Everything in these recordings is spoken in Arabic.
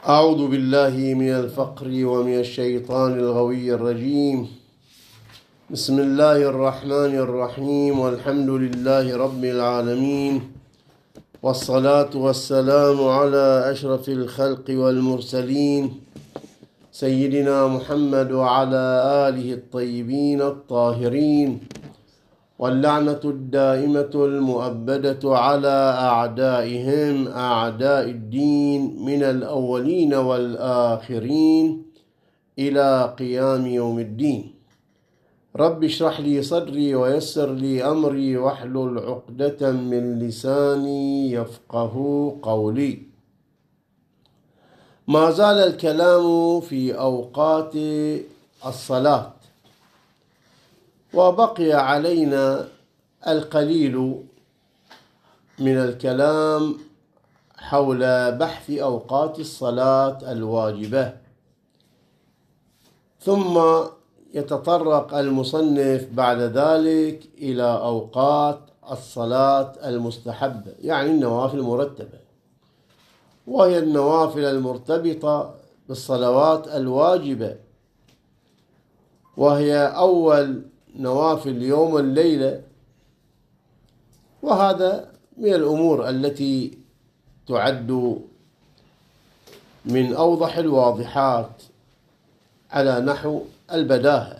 أعوذ بالله من الفقر ومن الشيطان الغوي الرجيم. بسم الله الرحمن الرحيم، والحمد لله رب العالمين، والصلاة والسلام على أشرف الخلق والمرسلين سيدنا محمد وعلى آله الطيبين الطاهرين، واللعنة الدائمة المؤبدة على أعدائهم أعداء الدين من الأولين والآخرين إلى قيام يوم الدين. رب اشرح لي صدري ويسر لي أمري واحلل عقدة من لساني يفقه قولي. ما زال الكلام في أوقات الصلاة، وبقي علينا القليل من الكلام حول بحث أوقات الصلاة الواجبة، ثم يتطرق المصنف بعد ذلك إلى أوقات الصلاة المستحبة، يعني النوافل المرتبة، وهي النوافل المرتبطة بالصلوات الواجبة، وهي أول نوافل يوم والليلة. وهذا من الأمور التي تعد من أوضح الواضحات على نحو البداهة.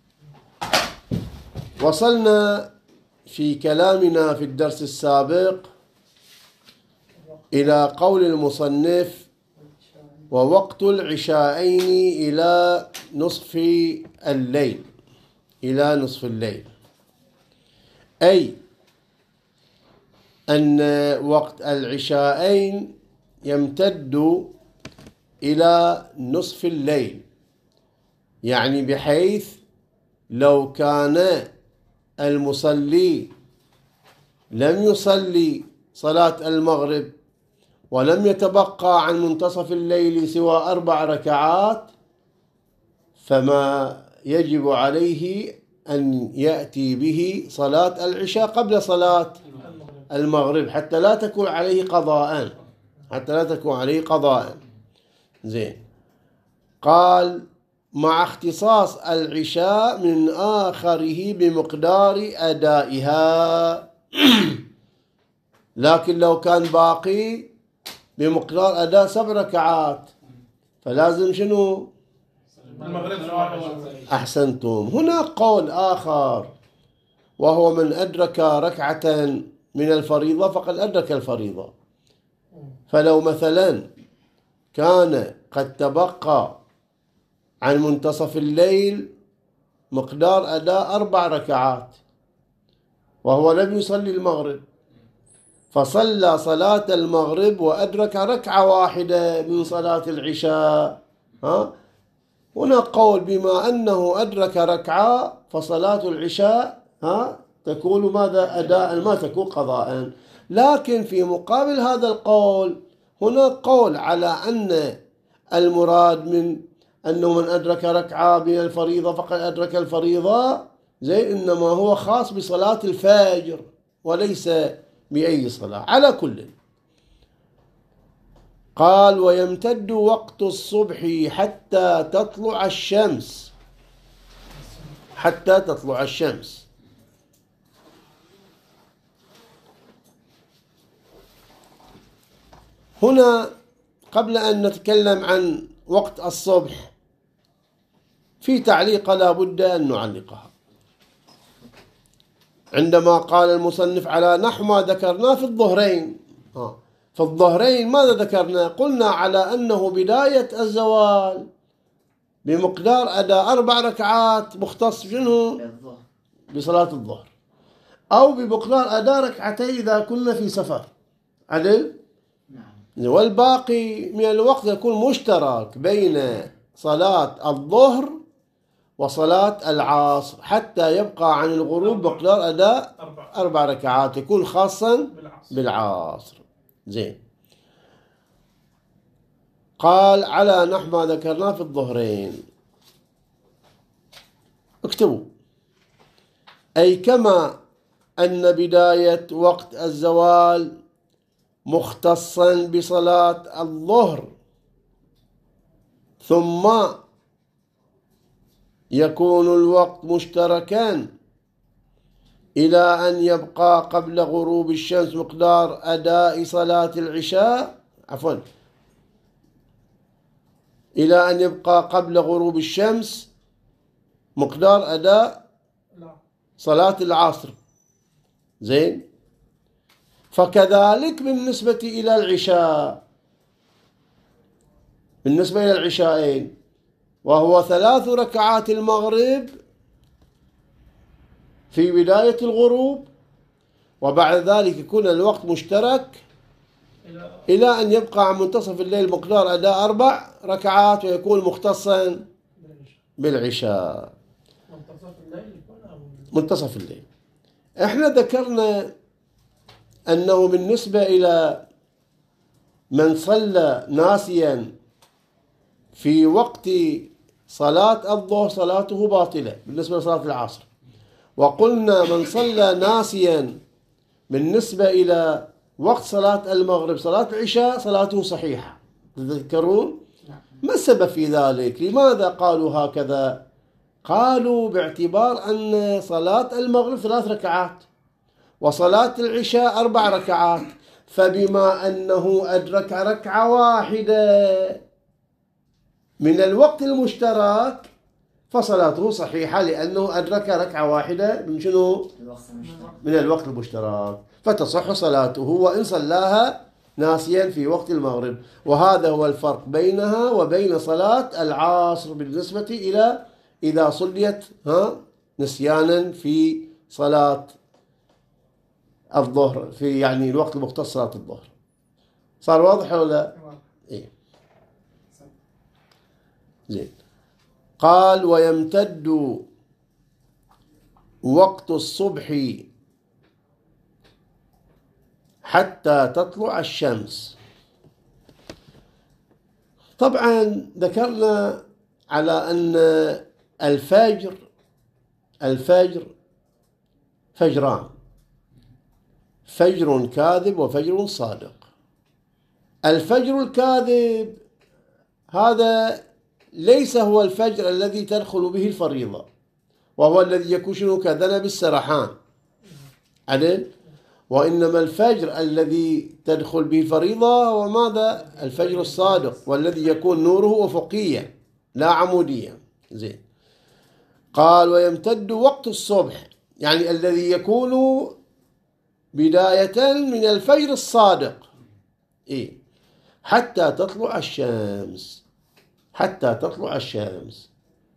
وصلنا في كلامنا في الدرس السابق إلى قول المصنف: ووقت العشاءين إلى نصف الليل، إلى نصف الليل، أي أن وقت العشاءين يمتد إلى نصف الليل، يعني بحيث لو كان المصلي لم يصلي صلاة المغرب ولم يتبقى عن منتصف الليل سوى 4 ركعات، فما يجب عليه أن يأتي به صلاة العشاء قبل صلاة المغرب حتى لا تكون عليه قضاء. زين. قال: مع اختصاص العشاء من آخره بمقدار أدائها. لكن لو كان باقي بمقدار أداء 7 ركعات فلازم شنو؟ المغرب. أحسنتم. هنا قول آخر، وهو من أدرك ركعة من الفريضة فقد أدرك الفريضة. فلو مثلا كان قد تبقى عن منتصف الليل مقدار أداء 4 ركعات وهو لم يصلي المغرب، فصلى صلاة المغرب وأدرك ركعة واحدة من صلاة العشاء، هنا قول بما أنه أدرك ركعة فصلاة العشاء تكون ماذا؟ أداء، ما تكون قضاء. لكن في مقابل هذا القول هنا قول على أن المراد من أنه من أدرك ركعة من الفريضة فقد أدرك الفريضة، زي إنما هو خاص بصلاة الفجر وليس بأي صلاة. على كل، قال: ويمتد وقت الصبح حتى تطلع الشمس. هنا قبل أن نتكلم عن وقت الصبح في تعليق لا بد أن نعلقها. عندما قال المصنف على نحو ما ذكرناه في الظهرين، في الظهرين ماذا ذكرنا؟ قلنا على أنه بداية الزوال بمقدار أداء 4 ركعات مختص شنو؟ بصلاة الظهر، أو بمقدار أداء 2 ركعتين إذا كنا في سفر، عدل؟ والباقي من الوقت يكون مشترك بين صلاة الظهر وصلاة العصر حتى يبقى عن الغروب مقدار أداء 4 ركعات، يكون خاصا بالعصر. زين. قال: على نحو ما ذكرناه في الظهرين. اكتبوا: أي كما أن بداية وقت الزوال مختصا بصلاة الظهر ثم يكون الوقت مشتركا إلى أن يبقى قبل غروب الشمس مقدار أداء صلاة العشاء، عفوا، إلى أن يبقى قبل غروب الشمس مقدار أداء صلاة العصر. زين. فكذلك بالنسبة إلى العشاء، بالنسبة إلى العشاءين، وهو 3 ركعات المغرب في بداية الغروب، وبعد ذلك يكون الوقت مشترك إلى أن يبقى عن منتصف الليل مقدار أداء 4 ركعات ويكون مختصا بالعشاء. منتصف الليل. احنا ذكرنا أنه بالنسبة إلى من صلى ناسيا في وقت صلاة الظهر صلاته باطلة بالنسبة لصلاة العصر، وقلنا من صلى ناسيا بالنسبة إلى وقت صلاة المغرب صلاة العشاء صلاته صحيحة. تذكرون؟ ما السبب في ذلك؟ لماذا قالوا هكذا؟ قالوا باعتبار أن صلاة المغرب 3 ركعات وصلاة العشاء 4 ركعات، فبما أنه أدرك ركعة واحدة من الوقت المشترك فصلاته صحيحة، لأنه أدرك ركعة واحدة من شنو؟ من الوقت المشترك، فتصح صلاته وإن صلاها ناسيا في وقت المغرب. وهذا هو الفرق بينها وبين صلاة العصر بالنسبة إلى إذا صليت نسيانا في صلاة الظهر، في يعني الوقت المختص صلاة الظهر. صار واضح ولا لا؟ إيه. زين. قال ويمتد وقت الصبح حتى تطلع الشمس. طبعا ذكرنا على أن الفجر فجران، فجر كاذب وفجر صادق. الفجر الكاذب هذا ليس هو الفجر الذي تدخل به الفريضة، وهو الذي يكون شنو كذنب السرحان عدل، وإنما الفجر الذي تدخل به الفريضة هو ماذا؟ الفجر الصادق، والذي يكون نوره أفقيا لا عموديا. زين. قال ويمتد وقت الصبح، يعني الذي يكون بداية من الفجر الصادق إيه؟ حتى تطلع الشمس، حتى تطلع الشمس.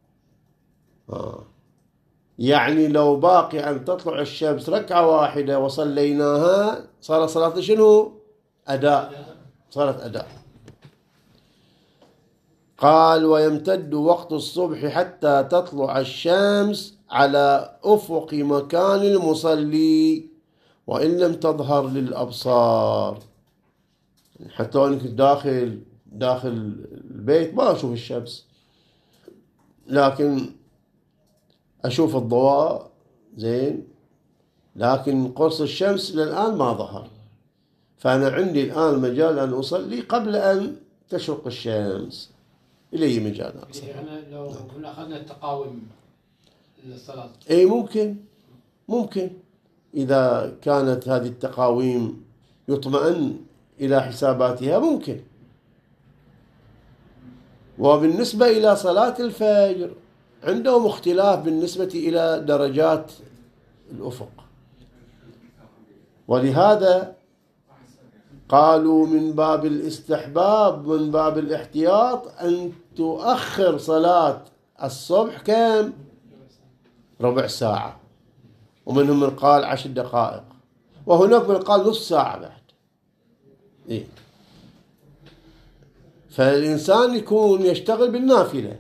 يعني لو باقي أن تطلع الشمس ركعة واحدة وصليناها صار صلاة شنو؟ أداء، صارت أداء. قال ويمتد وقت الصبح حتى تطلع الشمس على أفق مكان المصلي وإن لم تظهر للأبصار. حتى لو أنك داخل البيت ما أشوف الشمس، لكن أشوف الضوء زين، لكن قرص الشمس للآن ما ظهر، فأنا عندي الآن مجال أن أصلي قبل أن تشرق الشمس، إلي مجال أصلي. يعني لو كنا أخذنا التقاوم للصلاة أي ممكن إذا كانت هذه التقاويم يطمئن إلى حساباتها ممكن. وبالنسبة إلى صلاة الفجر عندهم اختلاف بالنسبة إلى درجات الأفق، ولهذا قالوا من باب الاستحباب من باب الاحتياط أن تؤخر صلاة الصبح كم؟ ربع ساعة، ومنهم من قال 10 دقائق، وهناك من قال نص ساعة بعد. إيه؟ فالإنسان يكون يشتغل بالنافلة،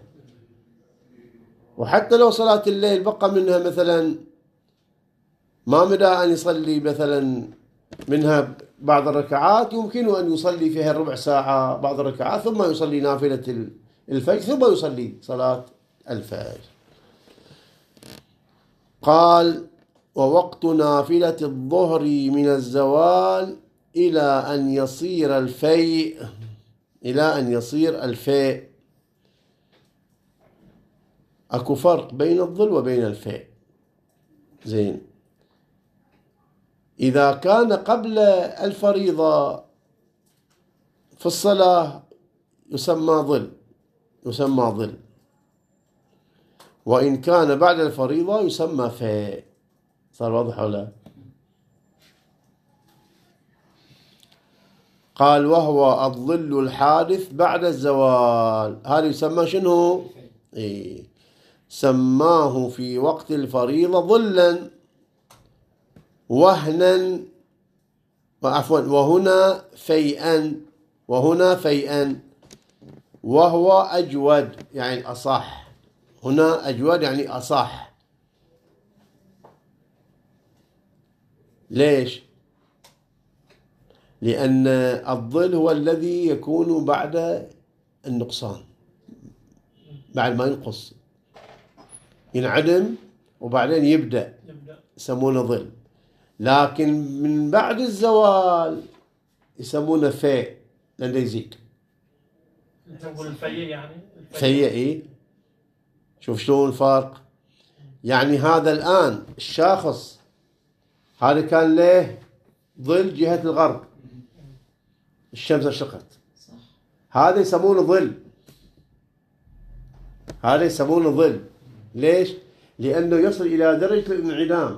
وحتى لو صلاة الليل بقى منها مثلا ما مدى أن يصلي مثلا منها بعض الركعات، يمكن أن يصلي فيها ربع ساعة بعض الركعات، ثم يصلي نافلة الفجر، ثم يصلي صلاة الفجر. قال ووقت نافلة الظهر من الزوال إلى أن يصير الفيء، أكو فرق بين الظل وبين الفيء. زين، إذا كان قبل الفريضة في الصلاة يسمى ظل، وإن كان بعد الفريضة يسمى فيء. صار واضح ولا؟ قال وهو الظل الحادث بعد الزوال، هذا يسمى شنو؟ سماه في وقت الفريضة ظلا وهنا وهنا فيئا، وهو أجود يعني أصح. هنا أجود يعني أصح. ليش؟ لأن الظل هو الذي يكون بعد النقصان، بعد ما ينقص، ينعدم وبعدين يبدأ، يسمونه ظل. لكن من بعد الزوال يسمونه فيء لأنه يزيد. نقول الفيء يعني فيء. شوف شلون الفرق. يعني هذا الآن الشاخص هذا كان له ظل جهة الغرب، الشمس اشرقت، هذا يسمونه ظل. ليش؟ لأنه يصل إلى درجة الانعدام،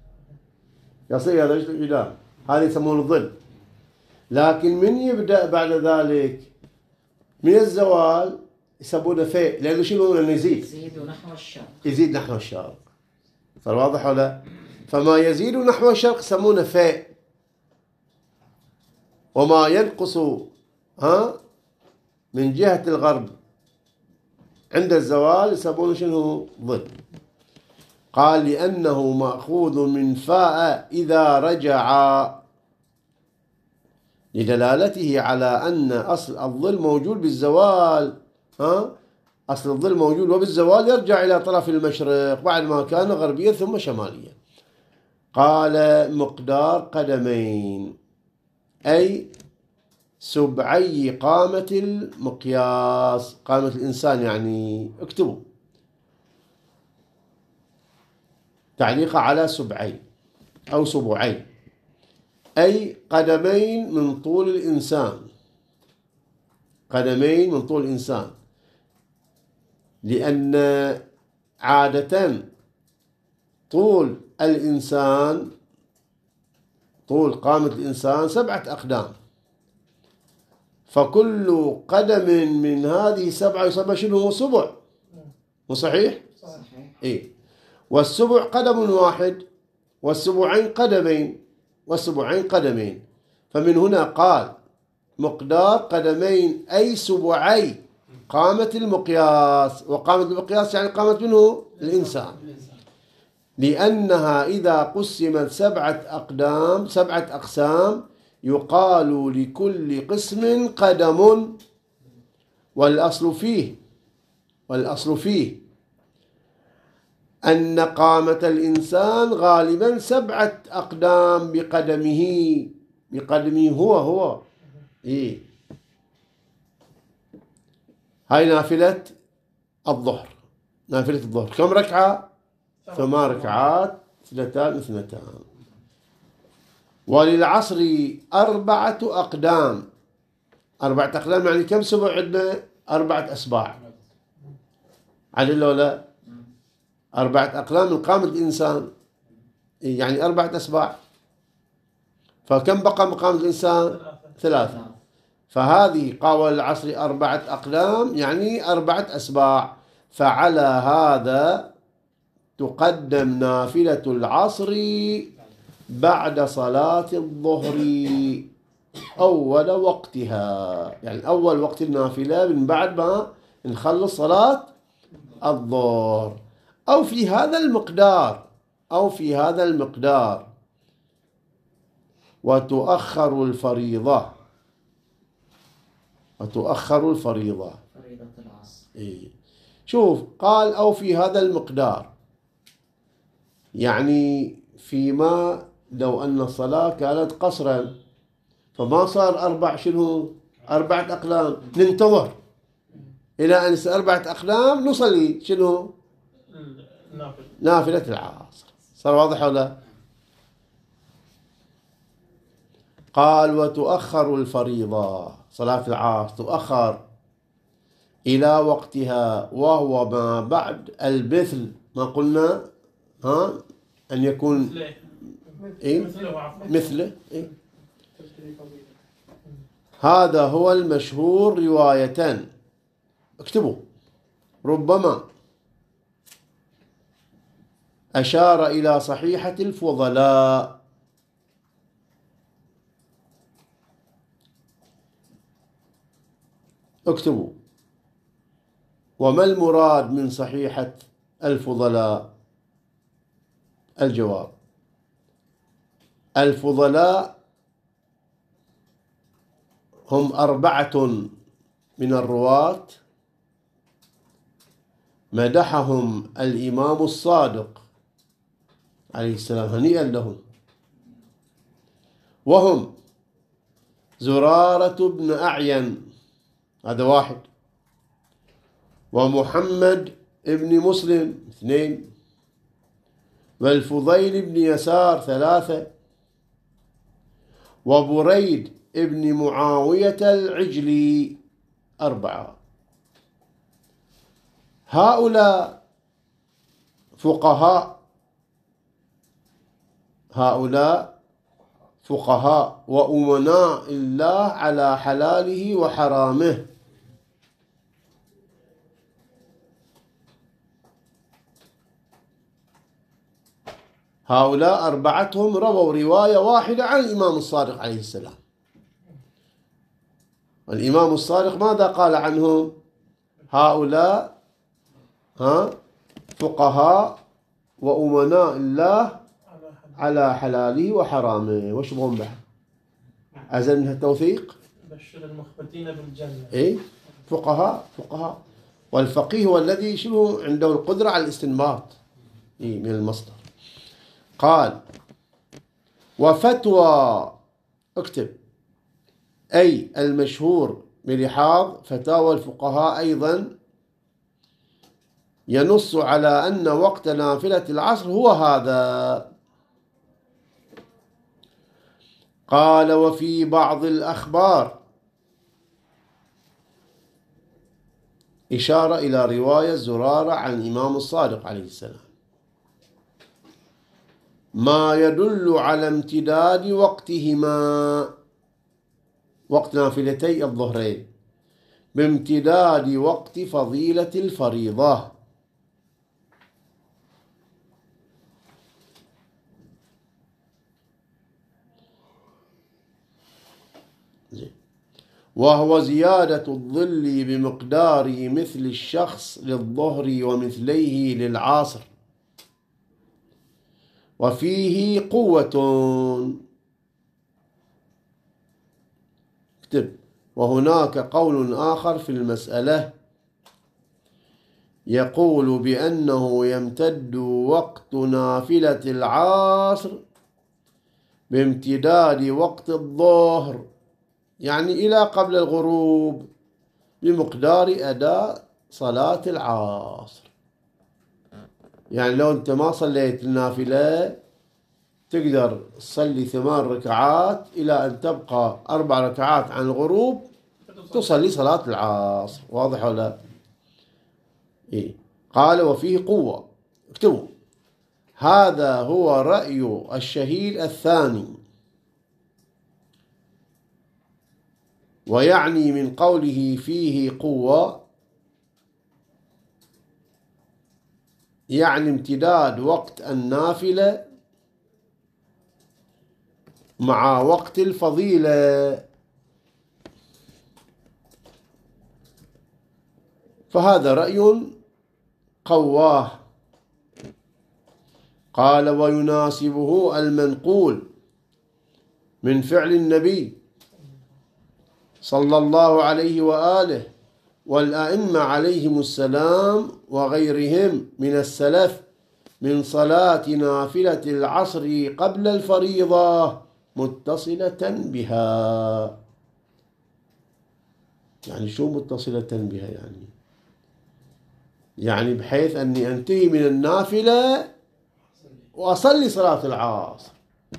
هذا يسمونه ظل. لكن من يبدأ بعد ذلك من الزوال يسمونه فيء، لأنه شنو؟ لأنه يزيد نحو الشرق. صار واضح ولا؟ فما يزيد نحو الشرق يسمونه فيء، وما ينقص من جهة الغرب عند الزوال يسمونه شنو؟ ظل. قال لأنه مأخوذ من فاء إذا رجع، لدلالته على أن أصل الظل موجود بالزوال. أصل الظل موجود وبالزوال يرجع إلى طرف المشرق بعد ما كان غربيا ثم شماليا. قال مقدار قدمين أي سبعي قامة المقياس، قامة الإنسان يعني. اكتبوا تعليقة على سبعي أو سبعي، أي قدمين من طول الإنسان، قدمين من طول الإنسان. لأن عادة طول الإنسان، طول قامة الإنسان 7 أقدام، فكل قدم من هذه 7 يسمى شنو؟ سبع. مو صحيح؟ صحيح. إيه. والسبع قدم واحد، والسبعين قدمين، فمن هنا قال مقدار قدمين أي سبعي قامة المقياس. وقامة المقياس يعني قامة منه الإنسان، لأنها إذا قسمت 7 أقسام يقال لكل قسم قدم. والأصل فيه أن قامة الإنسان غالبا 7 أقدام بقدمه هو. إيه. هاي نافلة الظهر. كم ركعة؟ 8 ركعات، 2 وللعصر 4 أقدام. 4 أقدام يعني كم سبع عندنا؟ 4 أسباع. عدل ولا؟ 4 أقدام من قامة الإنسان يعني 4 أسباع. فكم بقى مقام الإنسان؟ 3. فهذه قاول العصر 4 أقدام يعني 4 أسباع. فعلى هذا تقدم نافلة العصر بعد صلاة الظهر أول وقتها، يعني أول وقت النافلة من بعد ما نخلص صلاة الظهر، أو في هذا المقدار. وتؤخر الفريضة فريضة العصر. إيه. شوف قال أو في هذا المقدار، يعني فيما لو أن الصلاة كانت قصرا فما صار 4 أقلام، ننتظر إلى أن 4 أقلام نصلي نافلة العصر. صار واضح ولا؟ قال وتؤخر الفريضة، صلاة العصر تؤخر إلى وقتها وهو ما بعد المثل، ما قلنا أن يكون مثله. هذا هو المشهور رواية. اكتبوا ربما أشار إلى صحيحة الفضلاء. اكتبوا وما المراد من صحيحة الفضلاء؟ الجواب الفضلاء هم 4 من الرواة مدحهم الإمام الصادق عليه السلام هنيئا لهم، وهم زرارة بن أعين هذا 1، ومحمد ابن مسلم 2، والفضيل بن يسار 3، وبريد ابن معاوية العجلي 4. هؤلاء فقهاء وأمناء الله على حلاله وحرامه. هؤلاء 4 رووا رواية واحدة عن الإمام الصادق عليه السلام. والإمام الصادق ماذا قال عنهم؟ هؤلاء فقهاء وأمناء الله على حلاله وحرامه. وش بهم بعد؟ أزل منها التوثيق؟ بشر المخبتين بالجنة. إيه فقهاء. والفقيه هو الذي شنو عنده القدرة على الاستنباط من المصدر. قال وفتوى، اكتب أي المشهور بلحاظ فتاوى الفقهاء أيضا ينص على أن وقت نافلة العصر هو هذا. قال وفي بعض الأخبار إشارة إلى رواية زرارة عن الإمام الصادق عليه السلام ما يدل على امتداد وقتهما، وقت نافلتي الظهرين، بامتداد وقت فضيلة الفريضة. وهو زيادة الظل بمقدار مثل الشخص للظهر ومثليه للعصر، وفيه قوة. اكتب وهناك قول آخر في المسألة يقول بأنه يمتد وقت نافلة العصر بامتداد وقت الظهر، يعني إلى قبل الغروب، بمقدار أداء صلاة العصر. يعني لو أنت ما صليت النافلة تقدر تصلي 8 ركعات إلى أن تبقى 4 ركعات عن الغروب تصلي صلاة العصر. واضح ولا؟ إيه؟ قال وفيه قوة. اكتبوا هذا هو رأي الشهيد الثاني، ويعني من قوله فيه قوة يعني امتداد وقت النافلة مع وقت الفضيلة. فهذا رأي قواه. قال ويناسبه المنقول من فعل النبي صلى الله عليه وآله والأئمة عليهم السلام وغيرهم من السلف من صلاة نافلة العصر قبل الفريضة متصلة بها. يعني شو متصلة بها؟ يعني يعني بحيث أني أنتهي من النافلة وأصلي صلاة العصر،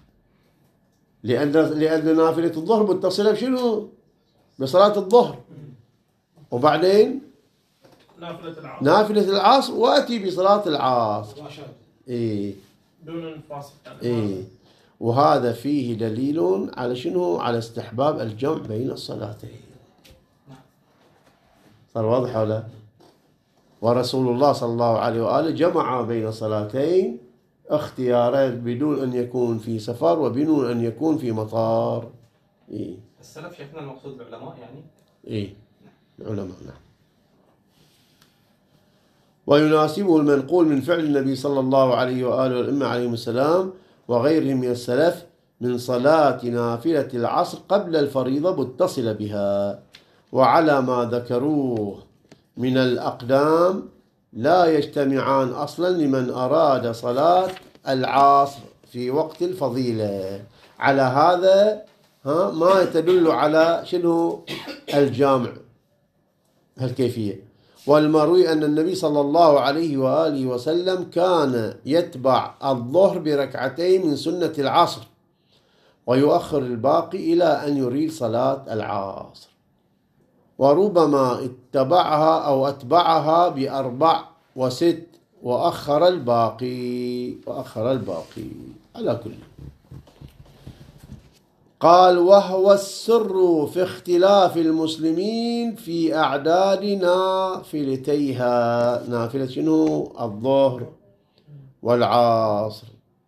لأن نافلة الظهر متصلة بشنو؟ بصلاة الظهر، وبعدين نافلة العصر وأتي بصلاة العصر. إيه دون الفاصل. إيه. وهذا فيه دليل على شنو؟ على استحباب الجمع بين الصلاتين. صار واضح ولا؟ ورسول الله صلى الله عليه وآله جمع بين صلاتين اختيارات بدون أن يكون في سفر وبدون أن يكون في مطار. إيه. السلف شيخنا المقصود العلماء يعني؟ إيه العلماء نعم. ويناسبه المنقول من فعل النبي صلى الله عليه وآله والأئمة عليهم السلام وغيرهم من السلف من صلاة نافلة العصر قبل الفريضة متصلة بها، وعلى ما ذكروه من الأقدام لا يجتمعان أصلا لمن أراد صلاة العصر في وقت الفضيلة. على هذا ما تدل على شنو الجامع هالكيفية. والمروي أن النبي صلى الله عليه وآله وسلم كان يتبع الظهر بركعتين من سنة العصر ويؤخر الباقي إلى أن يريد صلاة العصر، وربما اتبعها أو أتبعها بأربع وست وأخر الباقي على كل. قال وهو السر في اختلاف المسلمين في أعداد نافلتيها. نافلة شنو؟ الظهر والعصر،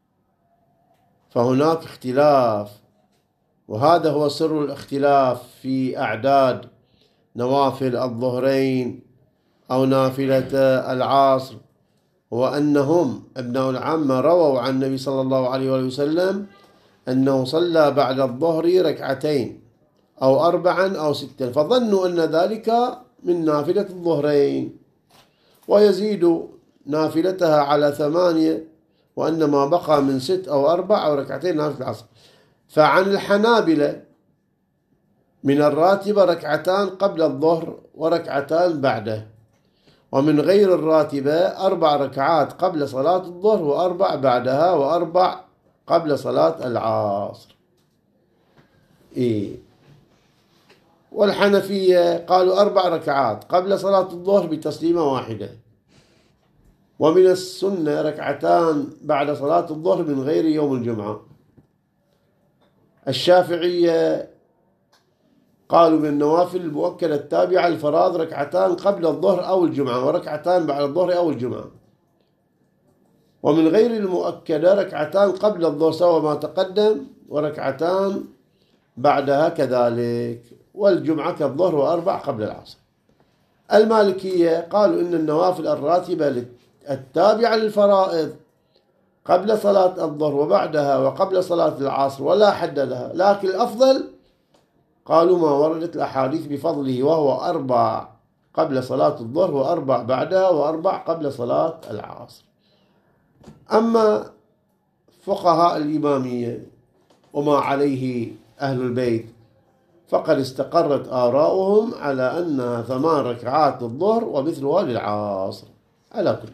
فهناك اختلاف، وهذا هو سر الاختلاف في أعداد نوافل الظهرين أو نافلة العصر، وأنهم أبناء العامة رووا عن النبي صلى الله عليه وسلم أنه صلى بعد الظهر ركعتين أو 4 أو 6، فظنوا أن ذلك من نافلة الظهرين ويزيد نافلتها على 8، وأن ما بقى من 6 أو 4 أو ركعتين نافلة العصر. فعن الحنابلة من الراتبة ركعتان قبل الظهر وركعتان بعده، ومن غير الراتبة 4 ركعات قبل صلاة الظهر و4 بعدها و4 قبل صلاة العصر. إيه. والحنفية قالوا 4 ركعات قبل صلاة الظهر بتسليمة واحدة، ومن السنة ركعتان بعد صلاة الظهر من غير يوم الجمعة. الشافعية قالوا من النوافل المؤكدة التابعة الفرائض ركعتان قبل الظهر أو الجمعة وركعتان بعد الظهر أو الجمعة، ومن غير المؤكدة ركعتان قبل الظهر سواء ما تقدم وركعتان بعدها كذلك، والجمعة كالظهر و4 قبل العصر. المالكية قالوا إن النوافل الراتبة التابعة للفرائض قبل صلاة الظهر وبعدها وقبل صلاة العصر ولا حد لها، لكن الأفضل قالوا ما وردت الأحاديث بفضله، وهو 4 قبل صلاة الظهر و4 بعدها و4 قبل صلاة العصر. أما فقهاء الإمامية وما عليه أهل البيت فقد استقرت آراؤهم على أنها 8 ركعات للظهر ومثلها للعصر على كل.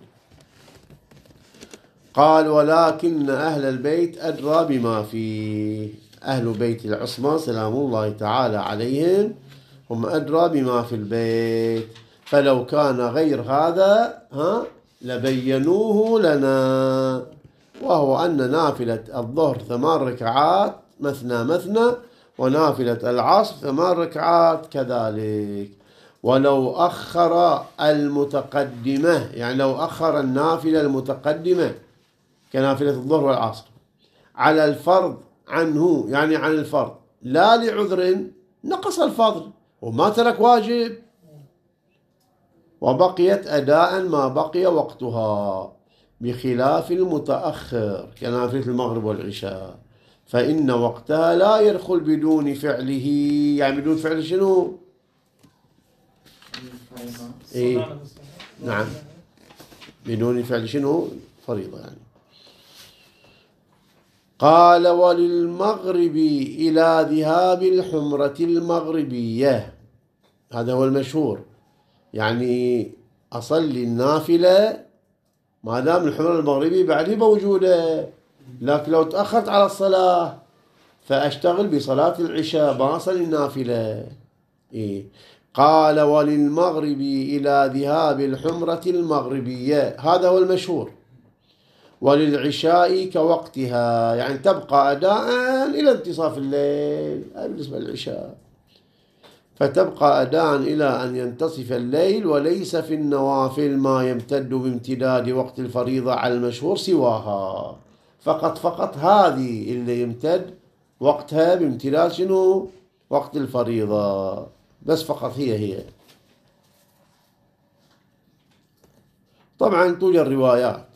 قال ولكن أهل البيت أدرى بما فيه. أهل بيت العصمة سلام الله تعالى عليهم هم أدرى بما في البيت، فلو كان غير هذا لبينوه لنا، وهو أن نافلة الظهر 8 ركعات مثنى، ونافلة العصر 8 ركعات كذلك. ولو أخر المتقدمة، يعني لو أخر النافلة المتقدمة كنافلة الظهر والعصر على الفرض عنه، يعني عن الفرض لا لعذر، نقص الفضل وما ترك واجب، وبقيت أداء ما بقي وقتها، بخلاف المتأخر كنافلة المغرب والعشاء، فإن وقتها لا يدخل بدون فعله. يعني بدون فعل شنو؟ إيه؟ نعم بدون فعل شنو؟ فريضة يعني. قال وللمغرب إلى ذهاب الحمرة المغربية، هذا هو المشهور، يعني أصلي النافلة ما دام الحمر المغربي بعد موجودة، لكن لو تأخرت على الصلاة فأشتغل بصلاة العشاء ما أصلي النافلة. إيه. قال وللمغرب إلى ذهاب الحمرة المغربية، هذا هو المشهور. وللعشاء كوقتها، يعني تبقى أداء إلى انتصاف الليل، بالنسبة للعشاء فتبقى أداء إلى أن ينتصف الليل. وليس في النوافل ما يمتد بامتداد وقت الفريضة على المشهور سواها، فقط هذه اللي يمتد وقتها بامتداد شنو؟ وقت الفريضة بس، فقط هي. طبعا توجد روايات،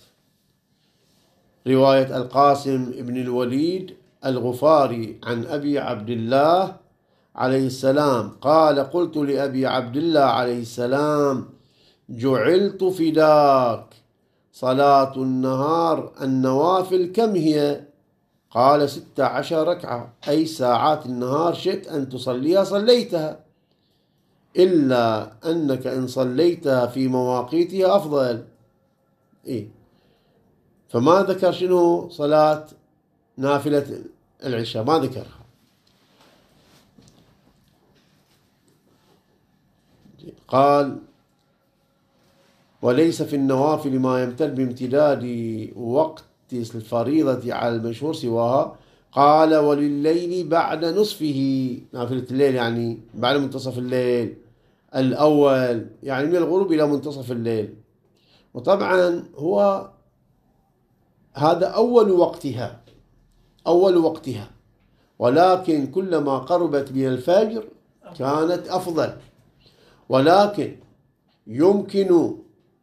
رواية القاسم بن الوليد الغفاري عن أبي عبد الله عليه السلام قال قلت لأبي عبد الله عليه السلام جعلت فداك، صلاة النهار النوافل كم هي؟ قال 16 ركعة، أي ساعات النهار شئت أن تصليها صليتها، إلا أنك إن صليتها في مواقيتها أفضل. إيه؟ فما ذكر شنو صلاة نافلة العشاء، ما ذكرها. قال وليس في النوافل ما يمتد بامتداد وقت الفريضة على المشهور سواها. قال ولليل بعد نصفه، نافلة الليل يعني بعد منتصف الليل الأول، يعني من الغروب إلى منتصف الليل. وطبعا هو هذا أول وقتها، ولكن كلما قربت من الفجر كانت أفضل. ولكن يمكن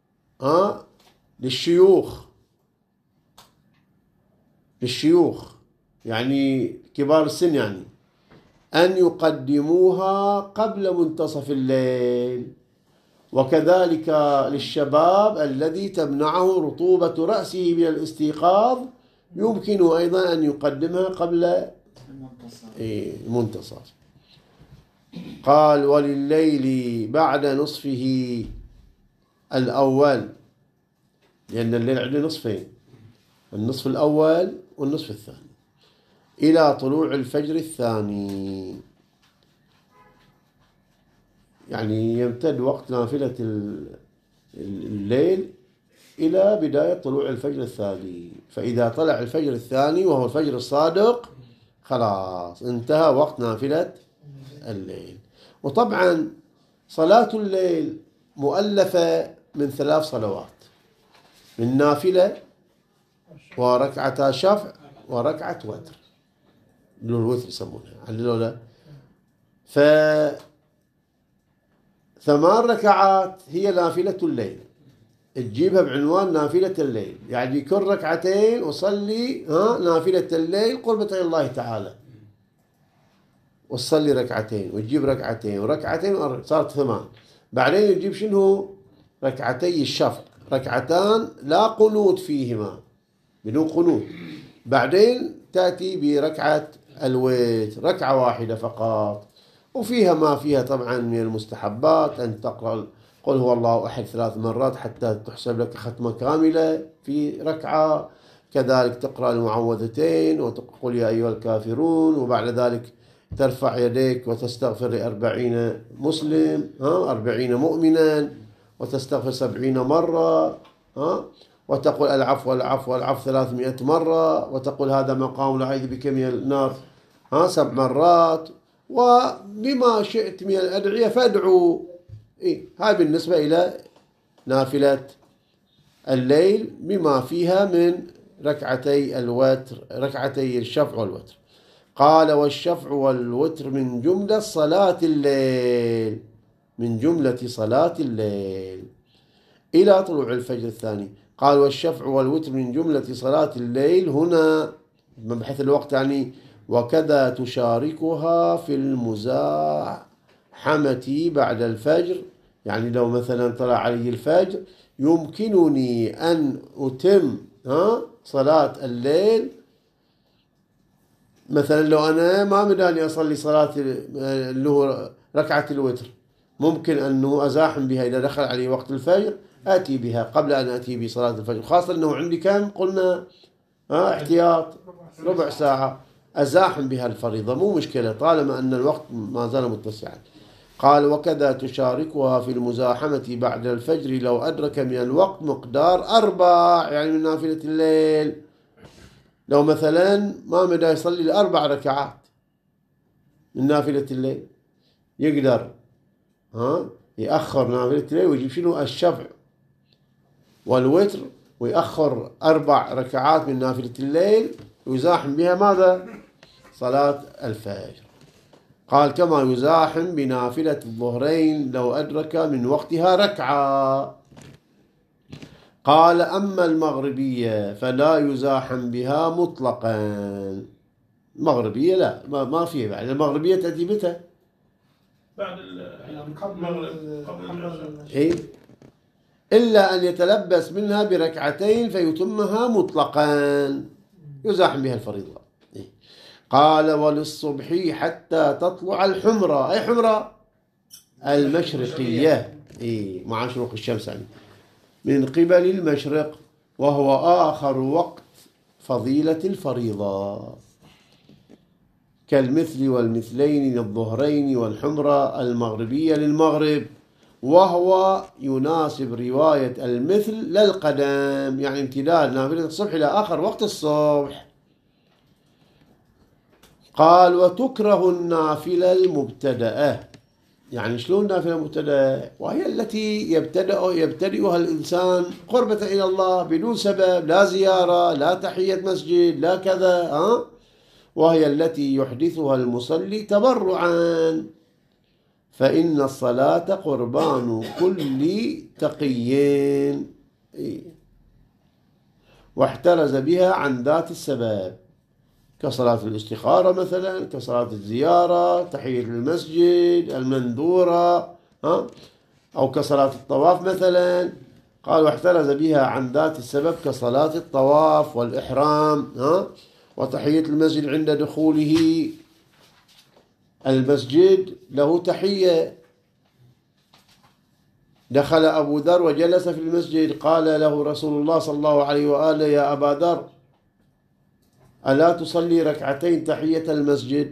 للشيوخ يعني كبار السن يعني أن يقدموها قبل منتصف الليل، وكذلك للشباب الذي تمنعه رطوبة رأسه من الاستيقاظ يمكن أيضا أن يقدمها قبل المنتصف. قال ولليل بعد نصفه الأول، لأن الليل عنده نصفين، النصف الأول والنصف الثاني، إلى طلوع الفجر الثاني، يعني يمتد وقت نافلة الليل إلى بداية طلوع الفجر الثاني. فإذا طلع الفجر الثاني وهو الفجر الصادق خلاص انتهى وقت نافلة الليل. وطبعا صلاة الليل مؤلفة من 3 صلوات، من نافلة وركعة شفع وركعة وتر، الوتر يسمونها عللوا. 8 ركعات هي نافلة الليل، تجيبها بعنوان نافلة الليل، يعني كل ركعتين وصلي نافلة الليل قربة الله تعالى، وصلي ركعتين وتجيب ركعتين وركعتين صارت 8. بعدين يجيب شنو؟ ركعتي الشفع، ركعتان لا قنوت فيهما، بدون قنوت. بعدين تأتي بركعة الوتر، ركعة واحدة فقط، وفيها ما فيها طبعا من المستحبات، أن تقرأ قل هو الله أحد 3 مرات حتى تحسب لك ختمة كاملة في ركعة، كذلك تقرأ المعوذتين وتقول يا أيها الكافرون، وبعد ذلك ترفع يديك وتستغفر ل40 مسلم 40 مؤمنا، وتستغفر 70 مرة، وتقول العفو العفو العفو 300 مرة، وتقول هذا مقام العيذ بك من النار 7 مرات، وبما شئت من الأدعية فادعوا. هاي بالنسبة إلى نافلة الليل بما فيها من ركعتي الوتر، ركعتي الشفع والوتر. قال والشفع والوتر من جملة صلاة الليل، من جملة صلاة الليل إلى طلوع الفجر الثاني. قال والشفع والوتر من جملة صلاة الليل، هنا مبحث الوقت يعني، وكذا تشاركها في المزاحمة بعد الفجر، يعني لو مثلا طلع علي الفجر يمكنني أن أتم صلاة الليل، مثلا لو أنا ما مداني أصلي صلاة اللي هو ركعة الوتر، ممكن أنه أزاحم بها إذا دخل علي وقت الفجر، آتي بها قبل أن آتي بصلاة الفجر، خاصة أنه عندي كم قلنا احتياط ربع ساعة، أزاحم بها الفريضة مو مشكلة طالما أن الوقت ما زال متسعا. قال وكذا تشاركها في المزاحمة بعد الفجر لو أدرك من الوقت مقدار 4، يعني من نافلة الليل. لو مثلا ما مدى يصلي 4 ركعات من نافلة الليل، يقدر يأخر نافلة الليل ويجيب شنو الشفع والوتر، ويأخر 4 ركعات من نافلة الليل ويزاحم بها ماذا؟ صلاة الفجر. قال كما يزاحم بنافلة الظهرين لو أدرك من وقتها ركعة. قال أما المغربية فلا يزاحم بها مطلقا. المغربية لا، ما فيها بعد. المغربية تأتي متى؟ بعد المغرب قبل إيه؟ إلا أن يتلبس منها بركعتين فيتمها مطلقا، يزاحم بها الفريضة. إيه؟ قال وللصبح حتى تطلع الحمرة. أي حمرة؟ المشرقية، إيه؟ مع شروق الشمس يعني من قبل المشرق، وهو آخر وقت فضيلة الفريضة، كالمثل والمثلين للظهرين والحمرة المغربية للمغرب، وهو يناسب رواية المثل للقدم، يعني امتداد نافلة الصبح إلى آخر وقت الصبح. قال وتكره النافلة المبتدأة. يعني شلون نافلة مبتدأة؟ وهي التي يبتدئها الإنسان قربة إلى الله بدون سبب، لا زيارة، لا تحية مسجد، لا كذا، وهي التي يحدثها المصلي تبرعا، فإن الصلاة قربان كل تقيين، واحترز بها عن ذات السبب، كصلاة الاستخارة مثلا، كصلاة الزيارة، تحية المسجد المنذورة، أو كصلاة الطواف مثلا. قال واحترز بها عن ذات السبب كصلاة الطواف والإحرام، وتحية المسجد عند دخوله المسجد له تحية. دخل أبو ذر وجلس في المسجد، قال له رسول الله صلى الله عليه وآله يا أبا ذر ألا تصلي ركعتين تحية المسجد؟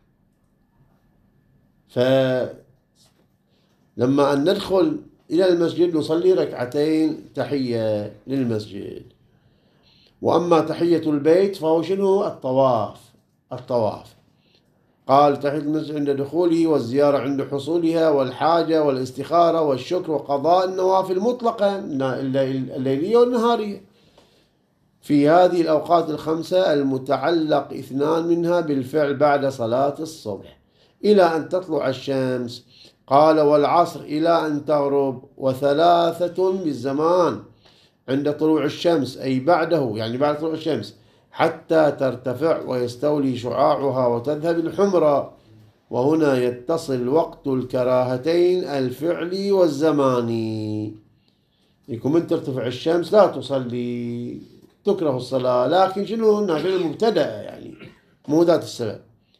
فلما أن ندخل إلى المسجد نصلي ركعتين تحية للمسجد. وأما تحية البيت فهو شنو؟ الطواف. قال تحية المسجد عند دخوله، والزيارة عند حصولها، والحاجة والاستخارة والشكر وقضاء النوافل مطلقا الليلية والنهارية في هذه الأوقات الخمسة المتعلق 2 منها بالفعل بعد صلاة الصبح إلى أن تطلع الشمس. قال والعصر إلى أن تغرب، و3 بالزمان عند طلوع الشمس أي بعده، يعني بعد طلوع الشمس حتى ترتفع ويستولي شعاعها وتذهب الحمرة. وهنا يتصل وقت الكراهتين الفعلي والزماني. يكون من ترتفع الشمس لا تصلي، تكره الصلاة، لكن شنو النافلة المبتدأة يعني مو ذات السبب.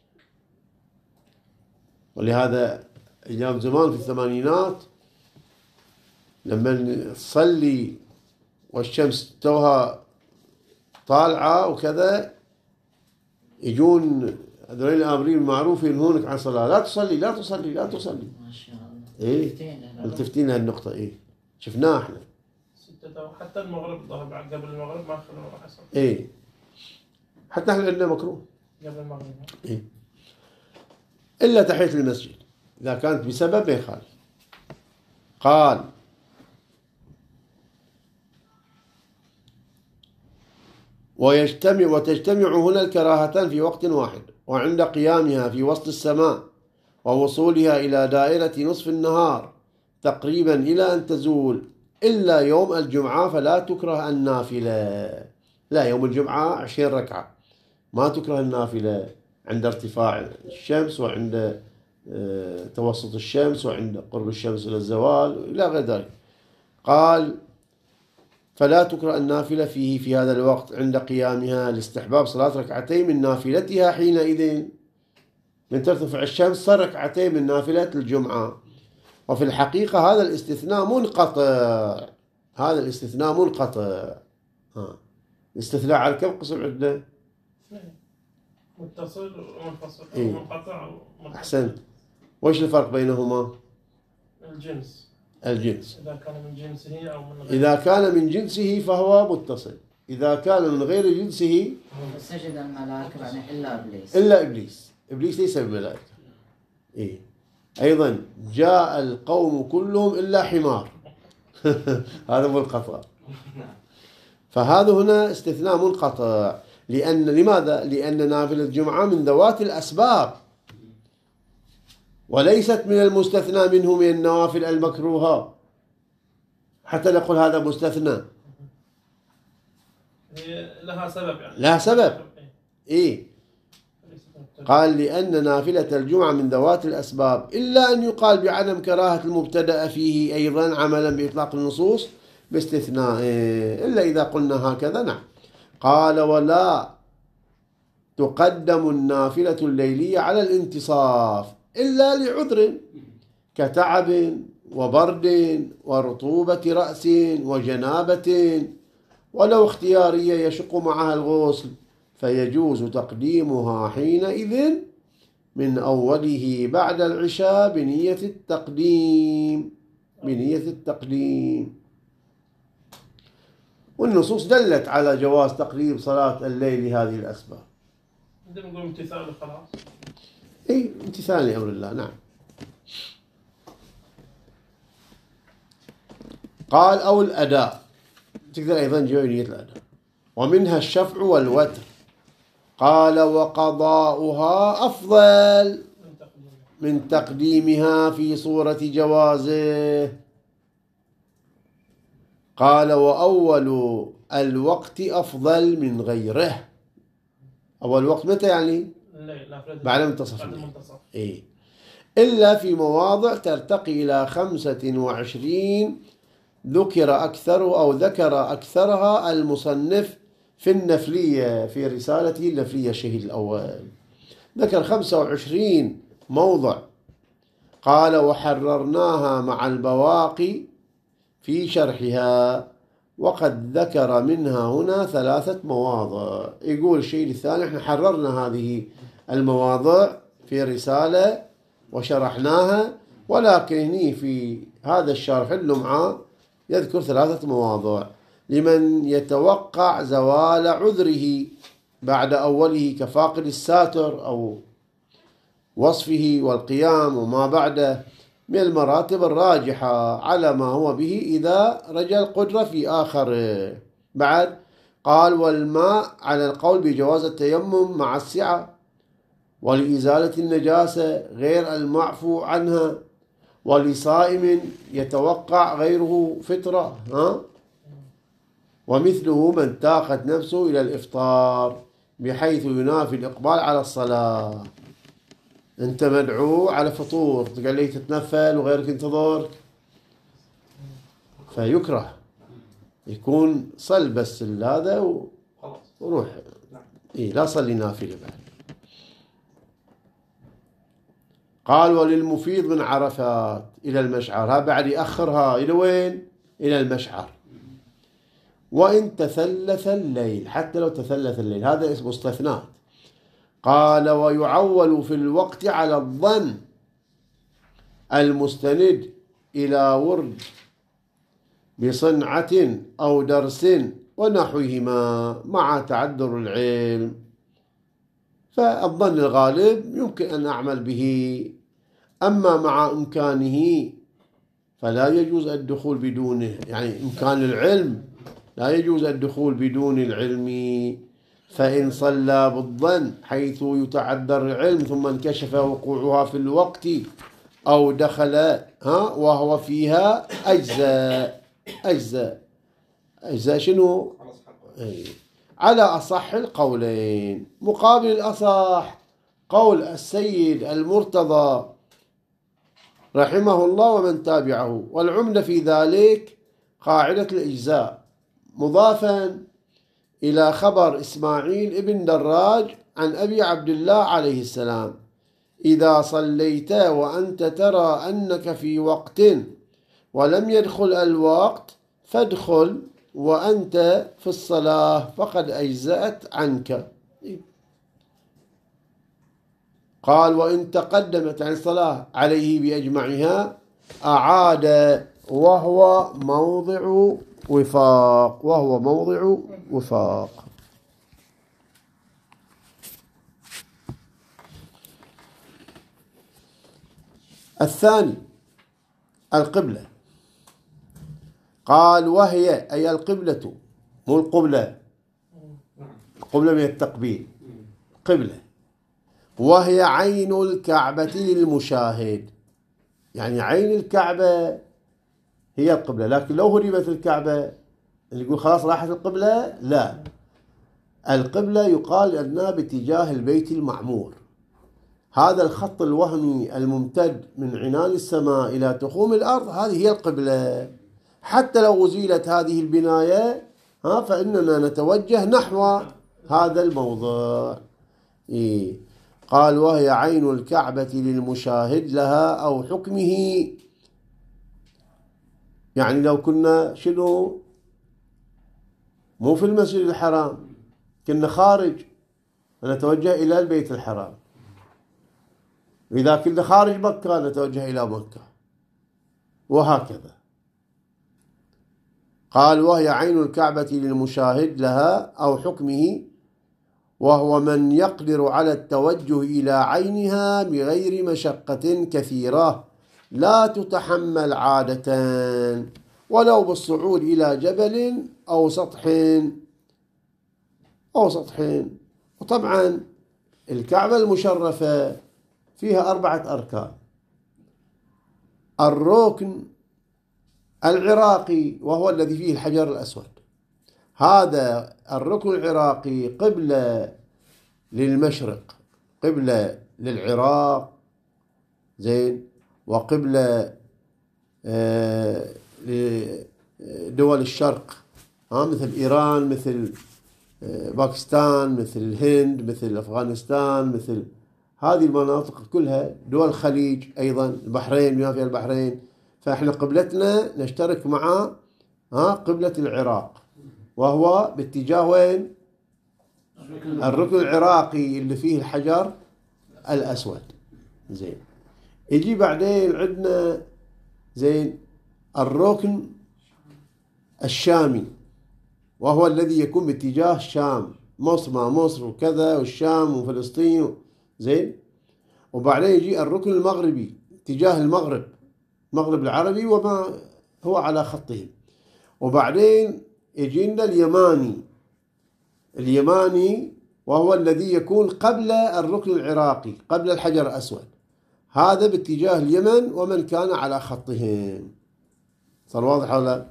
ولهذا أيام زمان في الثمانينات لما تصلي والشمس توها طالعة وكذا، يجون هذول الآمرين المعروفين ينهونك عن الصلاة، لا تصلي لا تصلي لا تصلي. ما شاء الله. إيه ملتفتين لهالنقطة. إيه شفناه إحنا. حتى المغرب الظهر بعد قبل المغرب ما خلوه راح يصلي. إيه حتى إحنا عندنا مكروه قبل المغرب. إيه إلا تحية المسجد إذا كانت بسبب ما يخالف. قال وتجتمع هنا الكراهتان في وقت واحد، وعند قيامها في وسط السماء ووصولها إلى دائرة نصف النهار تقريبا إلى أن تزول، إلا يوم الجمعة فلا تكره النافلة. لا، يوم الجمعة 20 ركعة ما تكره النافلة عند ارتفاع الشمس وعند توسط الشمس وعند قرب الشمس إلى الزوال إلى غير ذلك. قال فلا تكره النافلة فيه في هذا الوقت عند قيامها لاستحباب صلاة ركعتين من نافلتها حينئذ. من ترتفع الشمس صار ركعتين من نافلة الجمعة، وفي الحقيقة هذا الاستثناء منقطع. هذا الاستثناء منقطع. الاستثناء على كم قسم عندنا؟ متصل ومنفصل، إيه؟ منقطع ومنفصل. أحسنت. وإيش الفرق بينهما؟ الجنس. الجنس. إذا كان من جنسه أو من غيره. إذا كان من جنسه فهو متصل، إذا كان من غير جنسه سجد الملائكة يعني إلا إبليس. إلا إبليس. إبليس ليس بملائكة. إيه؟ أيضا جاء القوم كلهم إلا حمار. هذا منقطع. فهذا هنا استثناء منقطع. لماذا؟ لأن نافلة الجمعة من ذوات الأسباب، وليست من المستثنى منه من النوافل المكروهة حتى نقول هذا مستثنى. هي لها سبب يعني. لها سبب. إيه؟ قال لأن نافلة الجمعة من ذوات الأسباب، إلا أن يقال بعدم كراهة المبتدأ فيه أيضا عملا بإطلاق النصوص باستثناء، إلا إذا قلنا هكذا. نعم. قال ولا تقدم النافلة الليلية على الانتصاف إلا لعذر كتعب وبرد ورطوبة رأس وجنابة، ولو اختيارية يشق معها الغسل فيجوز تقديمها حينئذ من أوله بعد العشاء بنية التقديم. والنصوص دلت على جواز تقديم صلاة الليل لهذه الأسباب. عندما نقول امتثال خلاص. إيه، امتثال لأمر الله. نعم. قال أو الأداء، تقدر أيضا جوينية الأداء، ومنها الشفع والوتر. قال وقضاؤها أفضل من تقديمها في صورة جوازه. قال وأول الوقت أفضل من غيره. أول وقت متى يعني؟ بعد منتصف الليل. إيه؟ إلا في مواضع ترتقي إلى 25 ذكر أكثرها المصنف في النفلية، في رسالته النفلية الشهيد الأول ذكر 25 موضع. قال وحررناها مع البواقي في شرحها، وقد ذكر منها هنا 3 مواضع. يقول الشيء الثاني احنا حررنا هذه المواضع في رسالة وشرحناها، ولكن هنا في هذا الشرح اللمعة يذكر 3 مواضع لمن يتوقع زوال عذره بعد أوله كفاقد الساتر أو وصفه والقيام وما بعده من المراتب الراجحة على ما هو به إذا رجى القدرة في آخره. بعد قال والماء على القول بجواز التيمم مع السعة، ولإزالة النجاسة غير المعفو عنها، ولصائم يتوقع غيره فطرة، ومثله من تاقت نفسه إلى الإفطار بحيث ينافي الإقبال على الصلاة. أنت مدعو على فطور، تقول لي تتنفل وغيرك ينتظرك، فيكره يكون صل بس هذا وروح. إيه لا صلي نافلة بعد. قال وللمفيض من عرفات إلى المشعر، ها بعد يأخرها إلى وين؟ إلى المشعر. وإن تثلث الليل، حتى لو تثلث الليل هذا اسمه استثناء. قال ويعول في الوقت على الظن المستند إلى ورد بصنعة أو درس ونحوهما مع تعذر العلم. فالظن الغالب يمكن أن أعمل به، أما مع إمكانه فلا يجوز الدخول بدونه، يعني إمكان العلم لا يجوز الدخول بدون العلم. فإن صلى بالظن حيث يتعذر العلم ثم انكشف وقوعها في الوقت أو دخل وهو فيها أجزاء شنو؟ على أصح القولين. مقابل الأصح قول السيد المرتضى رحمه الله ومن تابعه، والعمدة في ذلك قاعدة الإجزاء، مضافا إلى خبر إسماعيل ابن دراج عن أبي عبد الله عليه السلام إذا صليت وأنت ترى أنك في وقت ولم يدخل الوقت فادخل وأنت في الصلاة فقد أجزأت عنك. قال وإن تقدمت عن الصلاة عليه بأجمعها أعاد وهو موضع وفاق. الثاني القبلة. قال وهي أي القبلة، مو القبلة، القبلة من التقبيل، قبلة، وهي عين الكعبة للمشاهد، يعني عين الكعبة هي القبلة. لكن لو هربت الكعبة اللي يقول خلاص راحت القبلة، لا، القبلة يقال أنها باتجاه البيت المعمور. هذا الخط الوهمي الممتد من عنان السماء إلى تخوم الأرض هذه هي القبلة. حتى لو أزيلت هذه البناية فإننا نتوجه نحو هذا الموضع. قال وهي عين الكعبة للمشاهد لها أو حكمه، يعني لو كنا شنو مو في المسجد الحرام، كنا خارج نتوجه إلى البيت الحرام، إذا كنا خارج مكة نتوجه إلى مكة، وهكذا. قال وهي عين الكعبة للمشاهد لها أو حكمه، وهو من يقدر على التوجه إلى عينها بغير مشقة كثيرة لا تتحمل عادة، ولو بالصعود إلى جبل أو سطح. وطبعا الكعبة المشرفة فيها 4 أركان. الركن العراقي وهو الذي فيه الحجر الأسود، هذا الركن العراقي قبلة للمشرق، قبلة للعراق، زين، وقبلة لدول الشرق، مثل إيران، مثل باكستان، مثل الهند، مثل أفغانستان، مثل هذه المناطق كلها، دول الخليج أيضا، البحرين بما فيها البحرين. فإحنا قبلتنا نشترك مع قبلة العراق، وهو باتجاه وين؟ الركن العراقي اللي فيه الحجر الأسود. زين، يجي بعدين عندنا زين الركن الشامي، وهو الذي يكون باتجاه الشام، مصر مع مصر وكذا، والشام وفلسطين، زين. وبعدين يجي الركن المغربي اتجاه المغرب العربي وما هو على خطهم. وبعدين يجينا اليماني وهو الذي يكون قبل الركن العراقي، قبل الحجر الأسود، هذا باتجاه اليمن ومن كان على خطهم. صار واضح ولا؟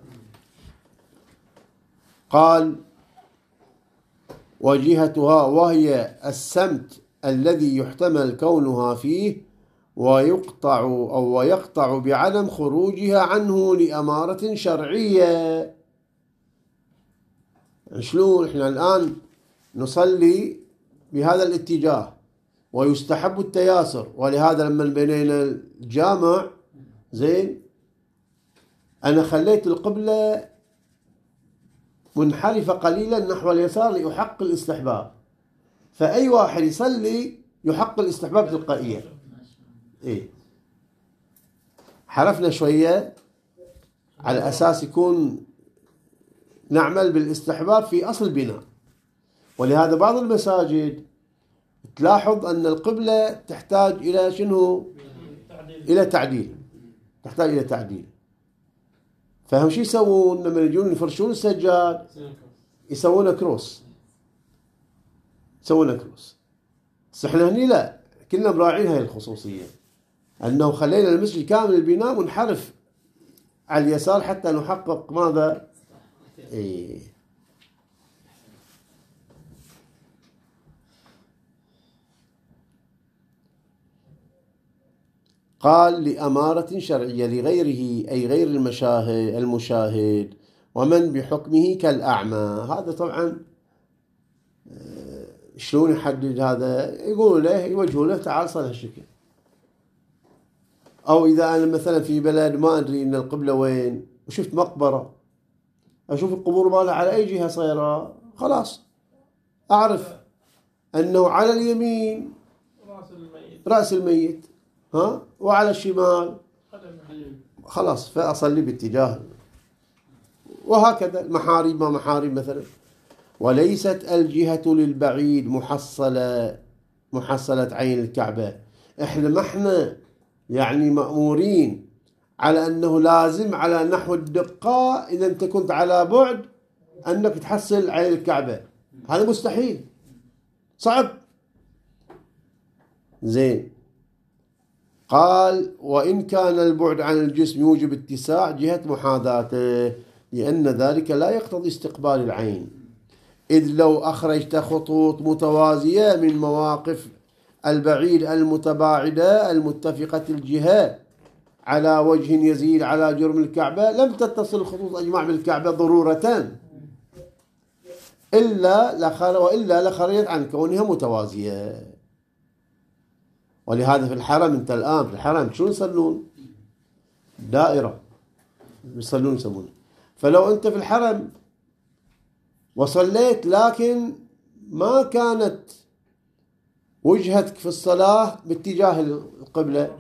قال وجهتها وهي السمت الذي يحتمل كونها فيه ويقطع بعدم خروجها عنه لأمارة شرعية. شلون احنا الآن نصلي بهذا الاتجاه ويستحب التياسر، ولهذا لما بنينا الجامع، زين، أنا خليت القبلة منحرفة قليلا نحو اليسار ليحقق الاستحباب، فأي واحد يصلي يحقق الاستحباب تلقائيا. حرفنا شوية على أساس يكون نعمل بالاستحباب في أصل البناء. ولهذا بعض المساجد تلاحظ أن القبلة تحتاج إلى شنو؟ إلى تعديل، تحتاج إلى تعديل. فهم شو يسوون لما يجون يفرشون السجاد؟ يسوون كروس. بس احنا هني لا، كلنا مراعين هاي الخصوصية، أنه خلينا المسجد كامل البناء منحرف على اليسار حتى نحقق ماذا؟ قال لأمارة شرعية لغيره أي غير المشاهد ومن بحكمه كالأعمى. هذا طبعا شلون يحدد هذا؟ يقولوا له، يوجهوا له تعال صل هالشكل، أو إذا أنا مثلا في بلد ما أدري إن القبلة وين وشفت مقبرة، أشوف القبور مالها على أي جهة صايرة، خلاص أعرف أنه على اليمين رأس الميت، ها، وعلى الشمال، خلاص فأصلي باتجاه. وهكذا المحاريب، ما محاريب مثلا. وليست الجهة للبعيد محصلة عين الكعبة. احنا ما احنا يعني مأمورين على أنه لازم على نحو الدقة إذا أنت كنت على بعد أنك تحصل عين الكعبة، هذا مستحيل، صعب. زين. قال وإن كان البعد عن الجسم يوجب اتساع جهة محاذاته، لأن ذلك لا يقتضي استقبال العين، إذ لو أخرجت خطوط متوازية من مواقف البعيد المتباعدة المتفقة الجهة على وجه يزيد على جرم الكعبة لم تتصل الخطوط أجمع بالكعبة ضرورة، وإلا لخرجت عن كونها متوازية. ولهذا في الحرم، أنت الآن في الحرم شو يصلون؟ دائرة يصلون يسمونه. فلو أنت في الحرم وصليت لكن ما كانت وجهتك في الصلاة باتجاه القبلة،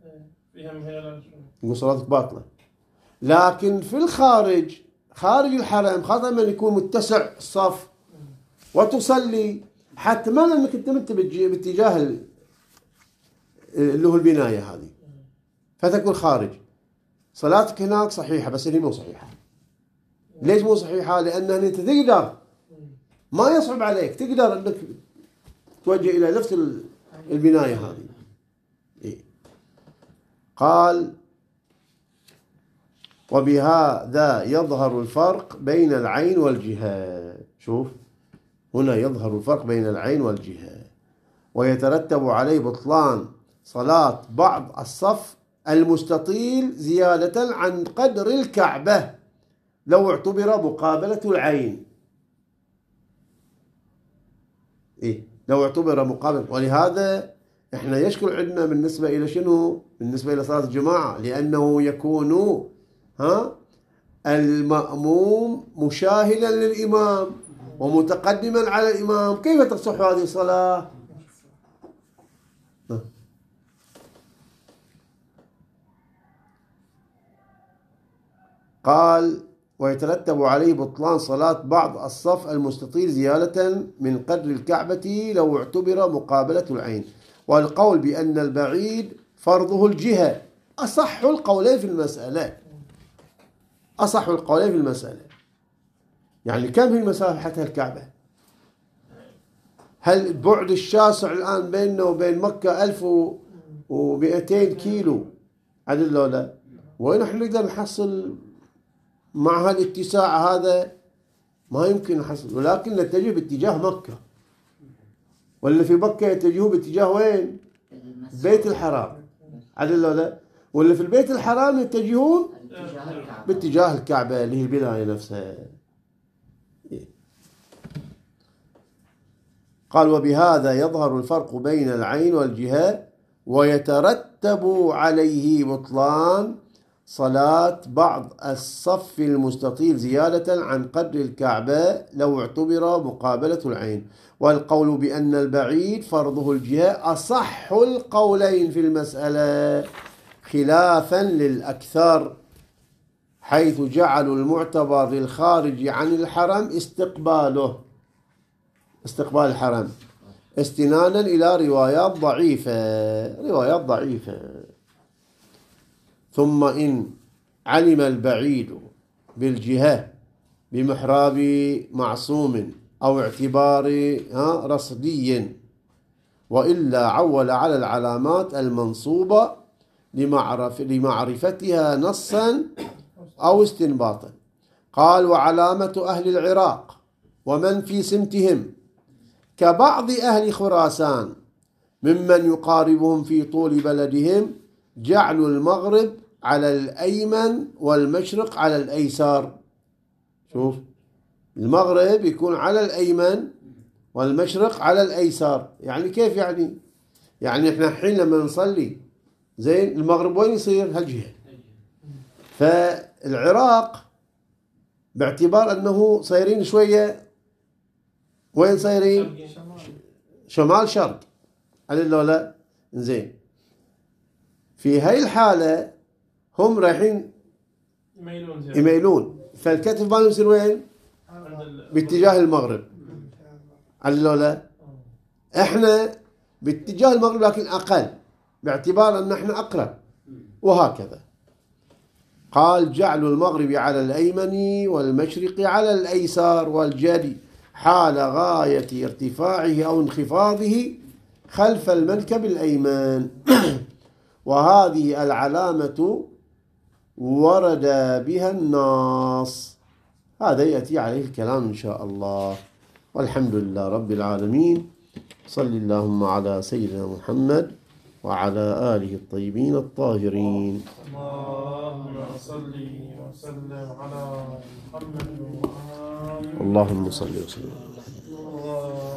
يقول صلاتك باطلة. لكن في الخارج، خارج الحرم، خاصة من يكون متسع الصف وتصلي، حتما أنك أنت باتجاه اللي هو البناية هذه، فتكون خارج، صلاتك هناك صحيحة، بس هي مو صحيحة. ليش مو صحيحة؟ لأن أنت تقدر، ما يصعب عليك، تقدر أنك توجه إلى نفس البناية هذه. إيه؟ قال وبهذا يظهر الفرق بين العين والجهة. شوف هنا يظهر الفرق بين العين والجهة، ويترتب عليه بطلان صلاة بعض الصف المستطيل زيادة عن قدر الكعبة لو اعتبر مقابلة العين. إيه؟ لو اعتبر مقابلة. ولهذا احنا يشكل عندنا بالنسبة إلى شنو؟ بالنسبة إلى صلاة الجماعة، لأنه يكون المأموم مشاهدا للإمام ومتقدما على الإمام، كيف تصح هذه الصلاة؟ قال ويترتب عليه بطلان صلاة بعض الصف المستطيل زيادة من قدر الكعبة لو اعتبر مقابلة العين. والقول بأن البعيد فرضه الجهة أصح القولين في المسألة. أصح القولين في المسألة. يعني كم هي المسافة حتى الكعبة؟ هل البعد الشاسع الآن بيننا وبين مكة 1200 كيلو عدل لو لا؟ ونحن نقدر نحصل مع هالاتساع هذا؟ ما يمكن نحصل، ولكن نتجه باتجاه مكة، ولا في مكة يتجهوا باتجاه وين؟ بيت الحرام عدل لو لا؟ ولا في البيت الحرام يتجهون باتجاه الكعبة اللي هي البناية نفسها. قال وبهذا يظهر الفرق بين العين والجهة، ويترتب عليه بطلان صلاة بعض الصف المستطيل زيادة عن قدر الكعبة لو اعتبر مقابلة العين. والقول بأن البعيد فرضه الجهة أصح القولين في المسألة، خلافا للأكثر، حيث جعلوا المعتبر للخارج عن الحرم استقبال الحرم استنادا إلى روايات ضعيفة. ثم إن علم البعيد بالجهة بمحراب معصوم أو اعتبار رصدي، وإلا عول على العلامات المنصوبة لمعرفتها نصا أو استنباطا. قال وعلامة أهل العراق ومن في سمتهم كبعض أهل خراسان ممن يقاربهم في طول بلدهم جعل المغرب على الأيمن والمشرق على الأيسار. شوف المغرب يكون على الأيمن والمشرق على الأيسار. يعني كيف يعني؟ يعني احنا حين لما نصلي زين المغرب وين يصير؟ هالجهة. فالعراق باعتبار أنه صايرين شوية وين صايرين؟ شمال شرق على اللولا. زين في هاي الحالة هم رايحين يميلون، فالكتف مالهم يصير وين؟ باتجاه المغرب على اللولا. احنا باتجاه المغرب لكن أقل باعتبار أن احنا أقرب، وهكذا. قال جعل المغرب على الأيمن والمشرق على الأيسار والجدي حال غاية ارتفاعه أو انخفاضه خلف المنكب الأيمن. وهذه العلامة ورد بها النص. هذا يأتي عليه الكلام إن شاء الله. والحمد لله رب العالمين. صل اللهم على سيدنا محمد وعلى آله الطيبين الطاهرين. اللهم صل وسلم على محمد وآله. اللهم صل وسلم. الله